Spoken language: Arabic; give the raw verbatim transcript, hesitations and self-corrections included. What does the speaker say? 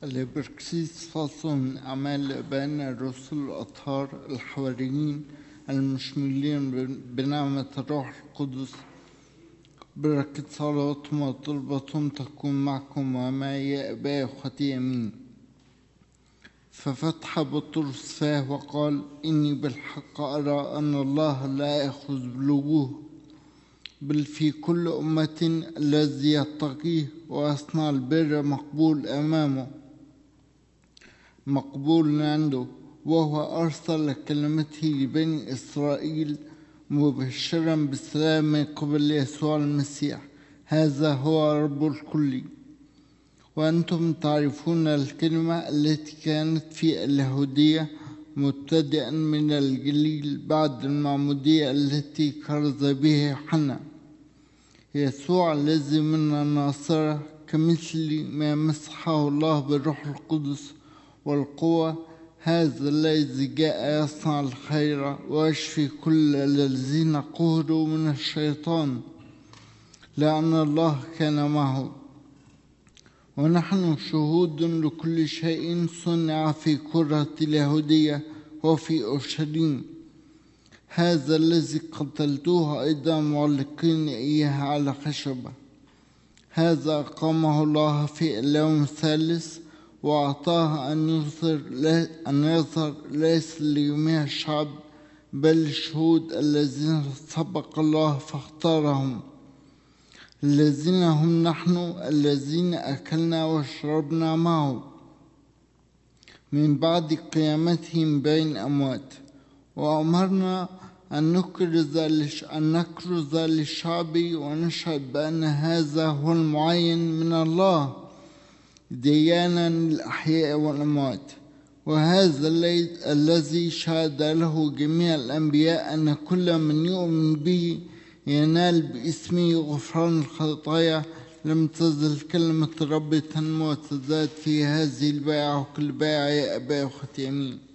الإبراكسيس فصل من أعمال آبائنا الرسل الأطهار الحواريين المشمولين بنعمة الروح القدس. بركة صلواتهم وطلباتهم تكون معكم ومعي يا آبائي وأخوتي آمين. ففتح بطرس فاه وقال: إني بالحق أرى أن الله لا يأخذ بالوجوه، بل في كل أمة الذي يتقيه ويصنع البر مقبول أمامه، مقبول عنده، وهو أرسل كلمته لبني إسرائيل مبشرا بالسلام من قبل يسوع المسيح. هذا هو رب الكل. وأنتم تعرفون الكلمة التي كانت في اليهودية مبتدئا من الجليل بعد المعمودية التي كرز بها يوحنا، يسوع الذي من الناصرة، كمثل ما مسحه الله بالروح القدس والقوة، هذا الذي جاء يصنع الخير ويشفي كل الذين قهروا من الشيطان، لأن الله كان معه. ونحن شهود لكل شيء صنع في كرة اليهودية وفي أورشليم. هذا الذي قتلتوه أيضا معلقين إياه على خشبة، هذا أقامه الله في اليوم الثالث وأعطاه أن يظهر أن يظهر ليس لجميع الشعب بل الشهود الذين سبق الله فاختارهم، الذين هم نحن الذين أكلنا وشربنا معه من بعد قيامته من بين الأموات. وأمرنا أن نكرز أن نكرز للشعب ونشهد بأن هذا هو المعين من الله ديانا للأحياء والأموات. وهذا الذي شهد له جميع الأنبياء أن كل من يؤمن به ينال باسمه غفران الخطايا. لم تزل كلمة الرب تنمو وتزداد في هذه البيعة وكل بيعة يا آبائي وأخوتي آمين.